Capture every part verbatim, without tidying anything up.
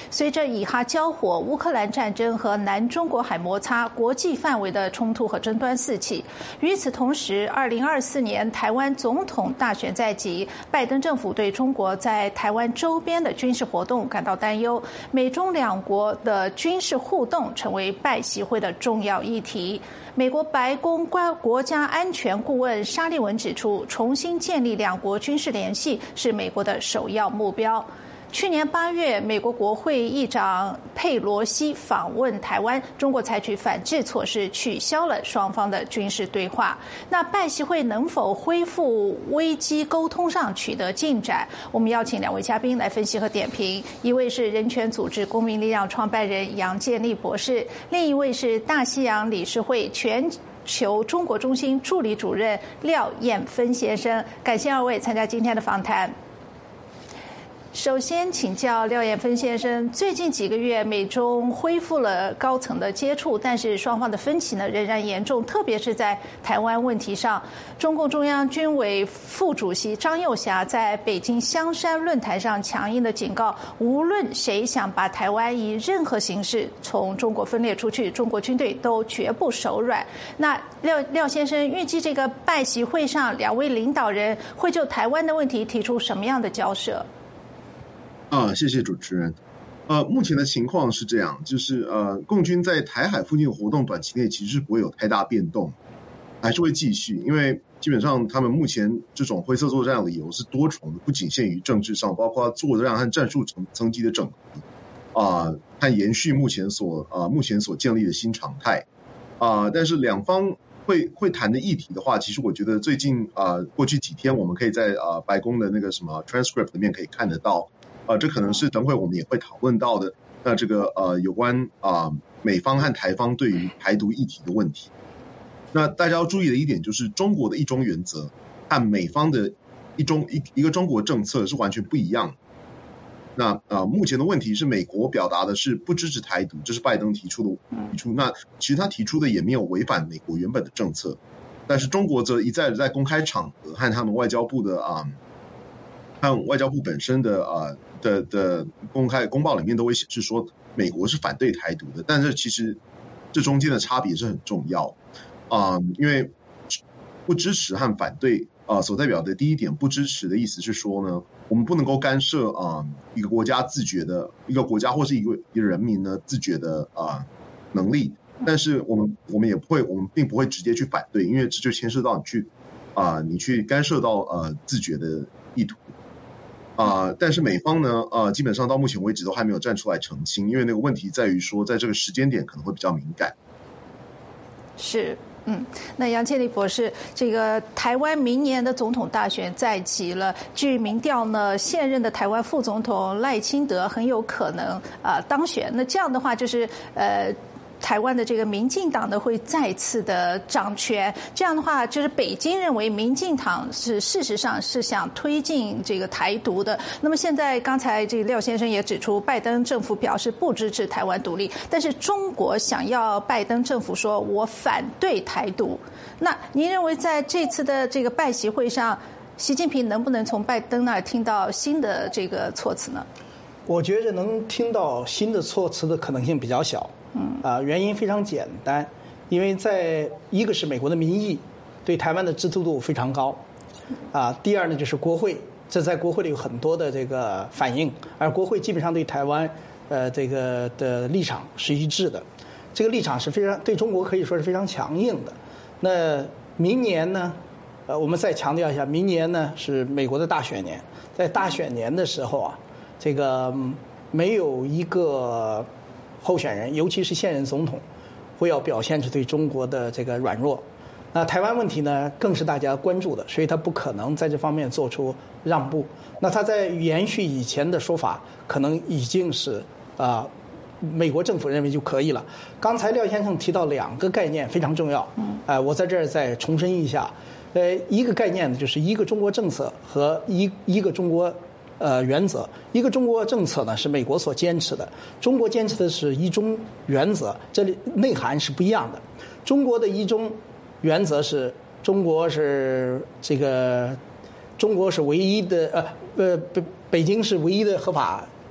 随着以哈交火、乌克兰战争和南中国海摩擦，国际范围的冲突和争端四起。与此同时，二零二四年台湾总统大选在即，拜登政府对中国在台湾周边的军事活动感到担忧，美中两国的军事互动成为拜习会的重要议题。美国白宫国家安全顾问沙利文指出，重新建立两国军事联系是美国的首要目标。去年八月，美国国会议长佩洛西访问台湾，中国采取反制措施，取消了双方的军事对话。那拜习会能否恢复危机沟通上取得进展？我们邀请两位嘉宾来分析和点评。一位是人权组织公民力量创办人杨建立博士，另一位是大西洋理事会全球中国中心助理主任廖燕芬先生。感谢二位参加今天的访谈。首先请教廖燕芬先生，最近几个月美中恢复了高层的接触，但是双方的分歧呢仍然严重，特别是在台湾问题上。中共中央军委副主席张又侠在北京香山论坛上强硬的警告，无论谁想把台湾以任何形式从中国分裂出去，中国军队都绝不手软。那廖廖先生预计这个拜习会上，两位领导人会就台湾的问题提出什么样的交涉？ 啊，谢谢主持人。呃，目前的情况是这样，就是呃，共军在台海附近的活动短期内其实是不会有太大变动，还是会继续，因为基本上他们目前这种灰色作战的理由是多重的，不仅限于政治上，包括作战和战术层层级的整合啊，和延续目前所啊目前所建立的新常态啊。但是两方会会谈的议题的话，其实我觉得最近啊过去几天我们可以在啊白宫的那个什么 transcript 里面可以看得到。呃，这可能是等会我们也会讨论到的。那这个呃，有关啊、呃、美方和台方对于台独议题的问题，那大家要注意的一点就是，中国的一中原则和美方的一中一一个中国政策是完全不一样的。那啊、呃，目前的问题是，美国表达的是不支持台独，这是拜登提出的提出。那其实他提出的也没有违反美国原本的政策，但是中国则一再的在公开场合和他们外交部的啊。和外交部本身的啊、呃、的的公开公报里面都会显示说，美国是反对台独的，但是其实这中间的差别是很重要啊、呃，因为不支持和反对啊、呃、所代表的第一点，不支持的意思是说呢，我们不能够干涉啊、呃、一个国家自觉的一个国家或是一个一个人民呢自觉的啊、呃、能力，但是我们我们也不会，我们并不会直接去反对，因为这就牵涉到你去啊、呃、你去干涉到呃自觉的意图。啊、呃，但是美方呢，呃，基本上到目前为止都还没有站出来澄清，因为那个问题在于说，在这个时间点可能会比较敏感。 是，嗯，那杨建立博士，这个台湾明年的总统大选在即了，据民调呢，现任的台湾副总统赖清德很有可能啊、呃、当选。那这样的话，就是呃。台湾的这个民进党呢会再次的掌权，这样的话就是北京认为民进党是事实上是想推进这个台独的。那么现在刚才这个廖先生也指出，拜登政府表示不支持台湾独立，但是中国想要拜登政府说我反对台独。那您认为在这次的这个拜习会上，习近平能不能从拜登那儿听到新的这个措辞呢？ 我觉得能听到新的措辞的可能性比较小。嗯啊，原因非常简单，因为在一个是美国的民意对台湾的支持度非常高，啊，第二呢就是国会，这在国会里有很多的这个反应，而国会基本上对台湾呃这个的立场是一致的，这个立场是非常对中国可以说是非常强硬的。那明年呢，呃，我们再强调一下，明年呢是美国的大选年，在大选年的时候啊，这个没有一个候选人，尤其是现任总统，会要表现出对中国的这个软弱。那台湾问题呢，更是大家关注的，所以他不可能在这方面做出让步。那他在延续以前的说法，可能已经是啊、呃，美国政府认为就可以了。刚才廖先生提到两个概念非常重要，呃，我在这儿再重申一下。呃，一个概念呢，就是一个中国政策和一一个中国。呃，原则一个中国政策呢是美国所坚持的，中国坚持的是一中原则，这里内涵是不一样的。中国的一中原则是中国是这个中国是唯一的呃呃北北京是唯一的合法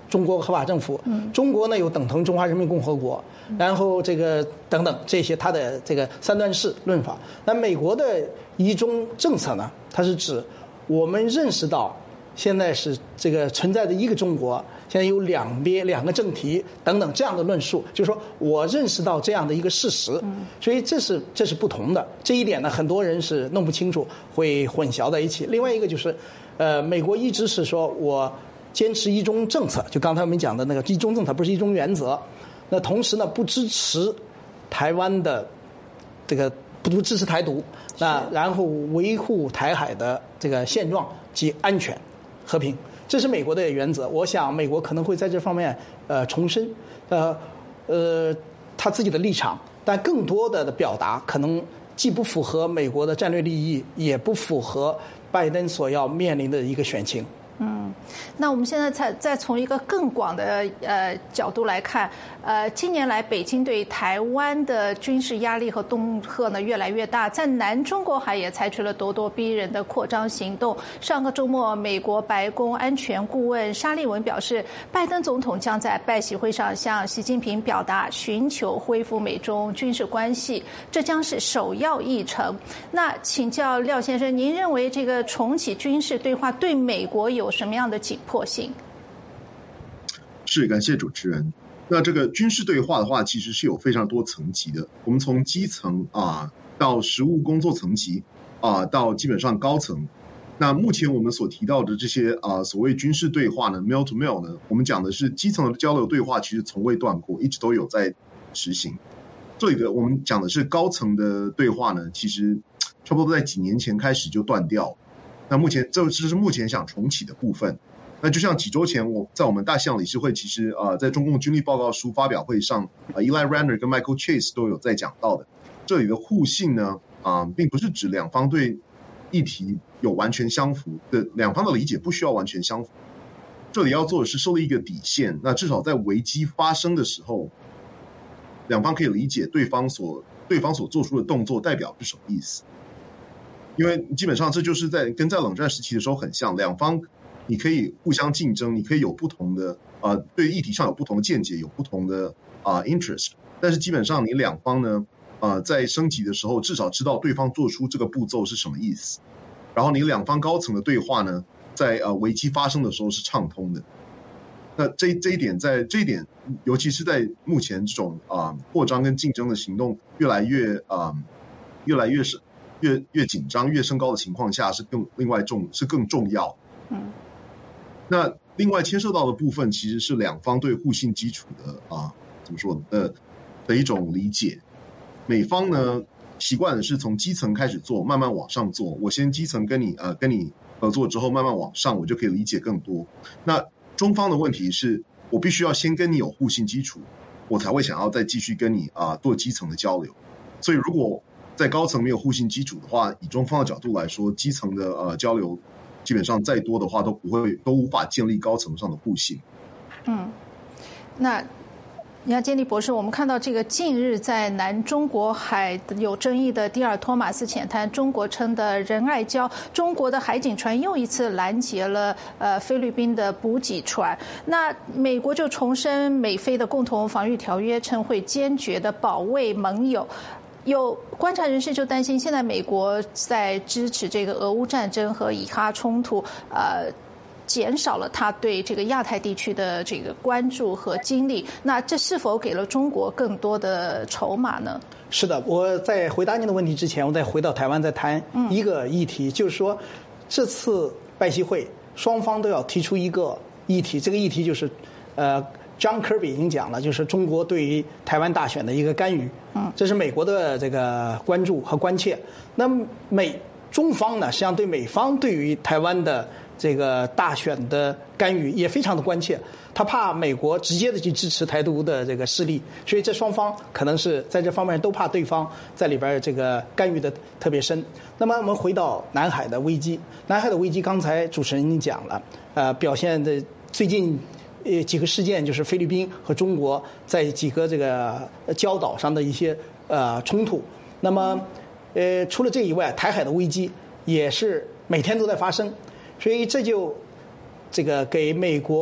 中国合法政府，嗯、中国呢又等同中华人民共和国，嗯、然后这个等等这些它的这个三段式论法。那美国的一中政策呢，它是指我们认识到现在是这个存在的一个中国，现在有两边两个政体等等这样的论述，就是说我认识到这样的一个事实，所以这是这是不同的。这一点呢，很多人是弄不清楚，会混淆在一起。另外一个就是，呃，美国一直是说我坚持一中政策，就刚才我们讲的那个一中政策不是一中原则。那同时呢，不支持台湾的这个不支持台独，那然后维护台海的这个现状及安全和平，这是美国的原则。我想美国可能会在这方面呃重申呃呃他自己的立场，但更多的的表达可能既不符合美国的战略利益，也不符合拜登所要面临的一个选情。 嗯，那我们现在再再从一个更广的呃角度来看，呃，近年来北京对台湾的军事压力和恫吓呢越来越大，在南中国海也采取了咄咄逼人的扩张行动。上个周末，美国白宫安全顾问沙利文表示，拜登总统将在拜习会上向习近平表达寻求恢复美中军事关系，这将是首要议程。那请教廖先生，您认为这个重启军事对话对美国有什么样的紧迫性？ 是，感谢主持人。那这个军事对话的话，其实是有非常多层级的。我们从基层啊到实务工作层级啊，到基本上高层。那目前我们所提到的这些啊所谓军事对话呢 ，mail to mail 呢，我们讲的是基层的交流对话，其实从未断过，一直都有在实行。这个我们讲的是高层的对话呢，其实差不多在几年前开始就断掉了。那目前这是目前想重启的部分。那就像几周前我在我们大西洋理事会，其实呃在中共军力报告书发表会上，呃 Eli Renner 跟 Michael Chase 都有在讲到的。这里的互信呢，啊、呃，并不是指两方对议题有完全相符的，两方的理解不需要完全相符。这里要做的是设立一个底线，那至少在危机发生的时候，两方可以理解对方所对方所做出的动作代表是什么意思。因为基本上这就是在跟在冷战时期的时候很像，两方你可以互相竞争，你可以有不同的呃对议题上有不同的见解，有不同的啊、呃、interest， 但是基本上你两方呢呃在升级的时候，至少知道对方做出这个步骤是什么意思，然后你两方高层的对话呢，在呃危机发生的时候是畅通的。那这这一点在这一点，尤其是在目前这种啊、呃、扩张跟竞争的行动越来越啊、呃、越来越是。越越紧张、越升高的情况下，是更另外重是更重要。嗯，那另外牵涉到的部分，其实是两方对互信基础的啊，怎么说呢？呃的一种理解。美方呢习惯的是从基层开始做，慢慢往上做。我先基层跟你呃跟你合作之后，慢慢往上，我就可以理解更多。那中方的问题是，我必须要先跟你有互信基础，我才会想要再继续跟你啊、呃、做基层的交流。所以如果在高层没有互信基础的话，以中方的角度来说，基层的呃交流基本上再多的话都不会都无法建立高层上的互信。 嗯，那你看，坚尼博士，我们看到这个近日在南中国海有争议的第二托马斯浅滩，中国称的仁爱礁，中国的海警船又一次拦截了呃菲律宾的补给船。那美国就重申美菲的共同防御条约，称会坚决的保卫盟友。有观察人士就担心，现在美国在支持这个俄乌战争和以哈冲突，呃，减少了他对这个亚太地区的这个关注和精力。那这是否给了中国更多的筹码呢？ 是的，我在回答您的问题之前，我再回到台湾再谈一个议题，嗯、就是说这次拜习会双方都要提出一个议题，这个议题就是呃。John Kirby 已经讲了，就是中国对于台湾大选的一个干预，嗯，这是美国的这个关注和关切。那美中方呢，实际上对美方对于台湾的这个大选的干预也非常的关切，他怕美国直接的去支持台独的这个势力，所以这双方可能是在这方面都怕对方在里边这个干预的特别深。那么我们回到南海的危机，南海的危机刚才主持人已经讲了，呃，表现的最近。呃，几个事件就是菲律宾和中国在几个这个礁岛上的一些呃冲突。那么，呃，除了这以外，台海的危机也是每天都在发生，所以这就这个给美国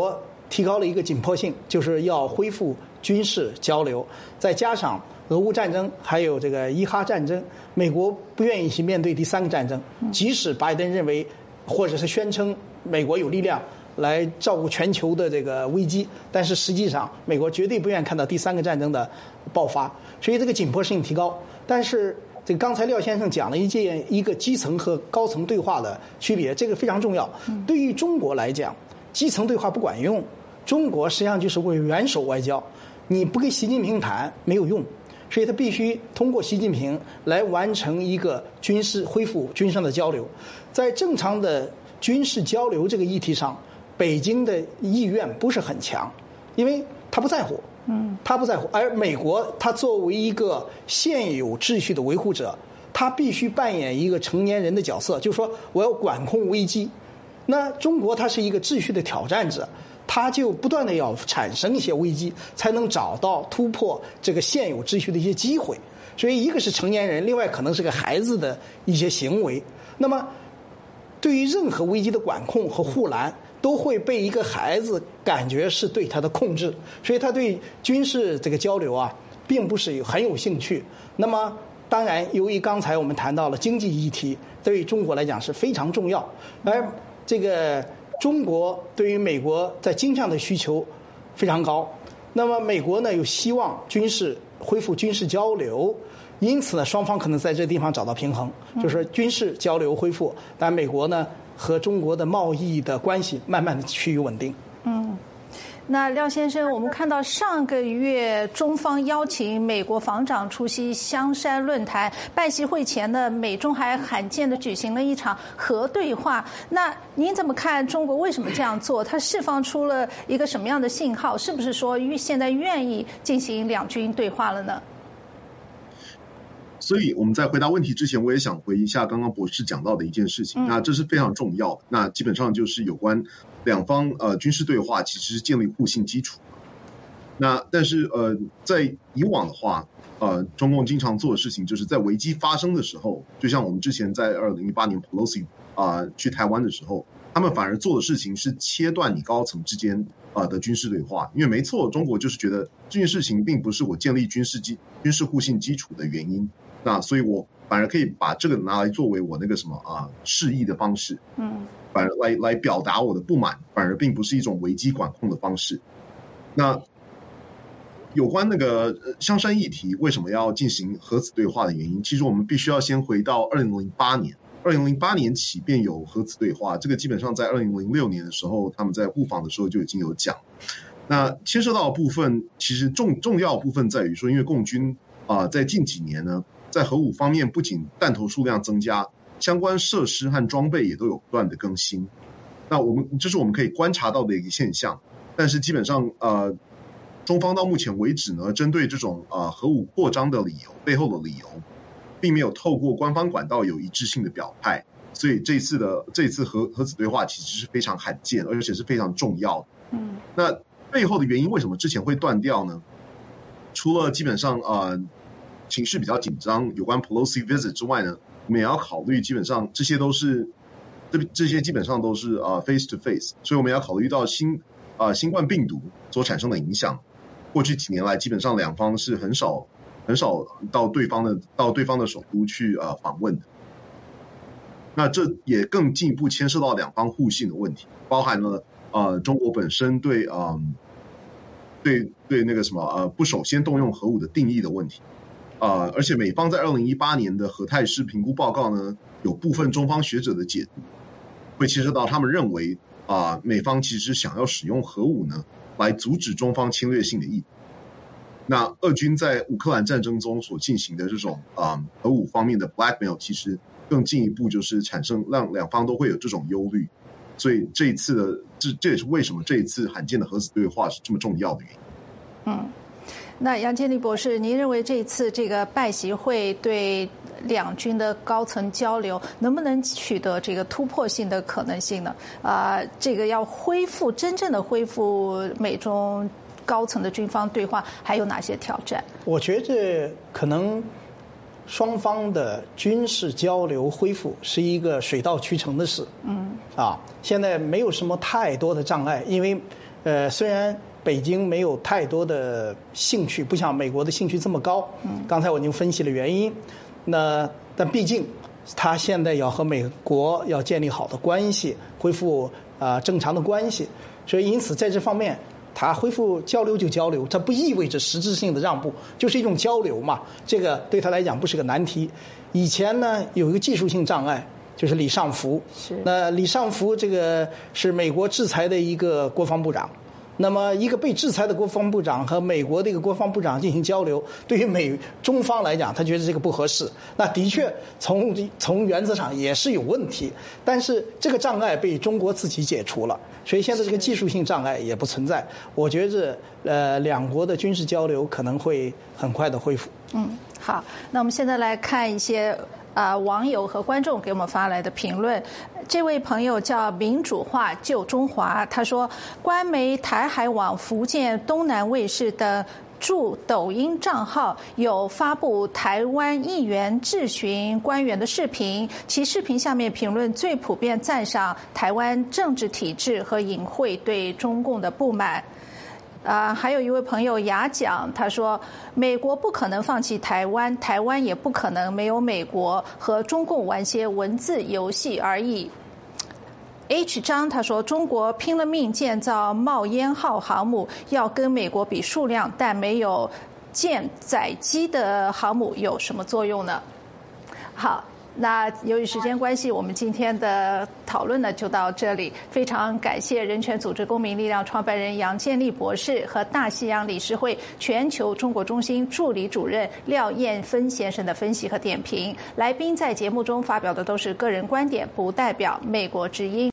提高了一个紧迫性，就是要恢复军事交流，再加上俄乌战争还有这个伊哈战争，美国不愿意去面对第三个战争，即使拜登认为或者是宣称美国有力量来照顾全球的这个危机，但是实际上美国绝对不愿意看到第三个战争的爆发，所以这个紧迫性提高。但是这个刚才廖先生讲了一件一个基层和高层对话的区别，这个非常重要。对于中国来讲，基层对话不管用，中国实际上就是为元首外交，你不跟习近平谈没有用，所以他必须通过习近平来完成一个军事恢复军事的交流。在正常的军事交流这个议题上，北京的意愿不是很强，因为他不在乎。嗯，他不在乎，而美国他作为一个现有秩序的维护者，他必须扮演一个成年人的角色，就是说我要管控危机。那中国它是一个秩序的挑战者，他就不断的要产生一些危机，才能找到突破这个现有秩序的一些机会。所以一个是成年人，另外可能是个孩子的一些行为。那么对于任何危机的管控和护栏，都会被一个孩子感觉是对他的控制，所以他对军事这个交流啊，并不是有很有兴趣。那么当然，由于刚才我们谈到了经济议题，对于中国来讲是非常重要，而这个中国对于美国在经济上的需求非常高，那么美国呢又希望军事恢复军事交流，因此呢双方可能在这个地方找到平衡，就是军事交流恢复，但美国呢和中国的贸易的关系慢慢的趋于稳定。 嗯，那廖先生，我们看到上个月中方邀请美国防长出席香山论坛，拜习会前呢，美中还罕见的举行了一场核对话。那您怎么看中国为什么这样做？它释放出了一个什么样的信号？是不是说现在愿意进行两军对话了呢？ 所以我们在回答问题之前，我也想回一下刚刚博士讲到的一件事情。那这是非常重要的。那基本上就是有关两方呃军事对话其实是建立互信基础。那但是呃在以往的话，呃中共经常做的事情就是在危机发生的时候，就像我们之前在二零一八年 Pelosi 啊、呃、去台湾的时候，他们反而做的事情是切断你高层之间啊、呃、的军事对话，因为没错，中国就是觉得这件事情并不是我建立军事基军事互信基础的原因。那所以我反而可以把这个拿来作为我那个什么啊示意的方式，嗯，反而来来表达我的不满，反而并不是一种危机管控的方式。那有关那个香山议题为什么要进行核子对话的原因，其实我们必须要先回到二零零八年，二零零八年起便有核子对话，这个基本上在二零零六年的时候，他们在互访的时候就已经有讲。那牵涉到的部分，其实重重要的部分在于说，因为共军啊、呃、在近几年呢，在核武方面，不仅弹头数量增加，相关设施和装备也都有不断的更新。那我们这是我们可以观察到的一个现象。但是基本上，呃，中方到目前为止呢，针对这种呃核武扩张的理由背后的理由，并没有透过官方管道有一致性的表态。所以这一次的这一次核核子对话其实是非常罕见，而且是非常重要的。嗯，那背后的原因为什么之前会断掉呢？除了基本上呃。情势比较紧张，有关 Pelosi visit 之外呢，我们也要考虑，基本上这些都是这这些基本上都是呃 face to face， 所以我们要考虑到新啊、呃、新冠病毒所产生的影响。过去几年来，基本上两方是很少很少到对方的到对方的首都去呃访问的。那这也更进一步牵涉到两方互信的问题，包含了呃中国本身对嗯、呃、对对那个什么呃不首先动用核武的定义的问题。呃，而且美方在二零一八年的核态势评估报告呢，有部分中方学者的解读，会牵涉到他们认为啊、呃，美方其实想要使用核武呢，来阻止中方侵略性的意图。那俄军在乌克兰战争中所进行的这种啊、呃、核武方面的 blackmail， 其实更进一步就是产生让两方都会有这种忧虑。所以这一次的这这也是为什么这一次罕见的核子对话是这么重要的原因。 嗯。那杨建立博士，您认为这次这个拜习会对两军的高层交流能不能取得这个突破性的可能性呢？啊、呃，这个要恢复真正的恢复美中高层的军方对话，还有哪些挑战？ 我觉得可能双方的军事交流恢复是一个水到渠成的事。嗯，啊，现在没有什么太多的障碍，因为呃，虽然北京没有太多的兴趣，不像美国的兴趣这么高。嗯，刚才我已经分析了原因。那但毕竟，他现在要和美国要建立好的关系，恢复啊、呃、正常的关系，所以因此在这方面，他恢复交流就交流，这不意味着实质性的让步，就是一种交流嘛。这个对他来讲不是个难题。以前呢有一个技术性障碍，就是李尚福。 是。那李尚福这个是美国制裁的一个国防部长。那么，一个被制裁的国防部长和美国的一个国防部长进行交流，对于美中方来讲，他觉得这个不合适。那的确，从从原则上也是有问题，但是这个障碍被中国自己解除了，所以现在这个技术性障碍也不存在。我觉着，呃，两国的军事交流可能会很快的恢复。 嗯，好，那我们现在来看一些。啊、呃，网友和观众给我们发来的评论，这位朋友叫民主化救中华，他说，官媒台海网、福建东南卫视的驻抖音账号有发布台湾议员质询官员的视频，其视频下面评论最普遍赞赏台湾政治体制和隐晦对中共的不满。啊、呃，还有一位朋友雅讲，他说，美国不可能放弃台湾，台湾也不可能没有美国，和中共玩些文字游戏而已。H 张他说，中国拼了命建造冒烟号航母，要跟美国比数量，但没有舰载机的航母有什么作用呢？好。那由于时间关系，我们今天的讨论呢就到这里。非常感谢人权组织公民力量创办人杨建立博士和大西洋理事会全球中国中心助理主任廖燕芬先生的分析和点评。来宾在节目中发表的都是个人观点，不代表美国之音。